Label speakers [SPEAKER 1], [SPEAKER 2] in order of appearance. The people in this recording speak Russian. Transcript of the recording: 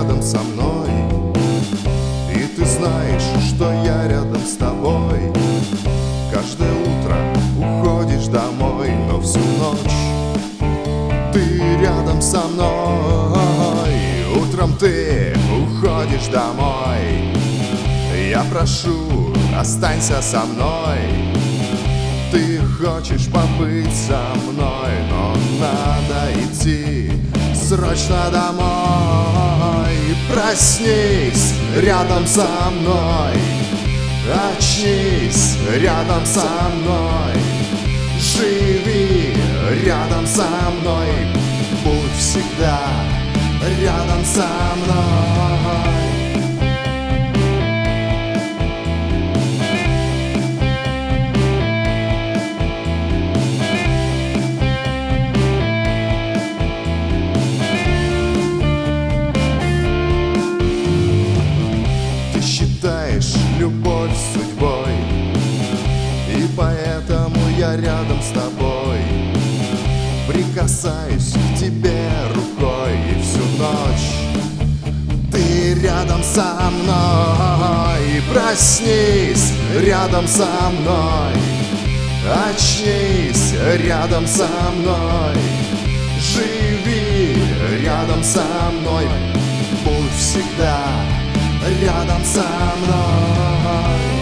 [SPEAKER 1] рядом со мной, и ты знаешь, что я рядом с тобой. Каждое утро уходишь домой, но всю ночь ты рядом со мной. Утром ты уходишь домой, я прошу, останься со мной. Ты хочешь побыть со мной, но надо идти срочно домой. Проснись рядом со мной, очнись рядом со мной, живи рядом со мной, будь всегда рядом со мной. Любовь судьбой, и поэтому я рядом с тобой. Прикасаюсь к тебе рукой, и всю ночь ты рядом со мной. Проснись рядом со мной, очнись рядом со мной, живи рядом со мной, будь всегда рядом со мной.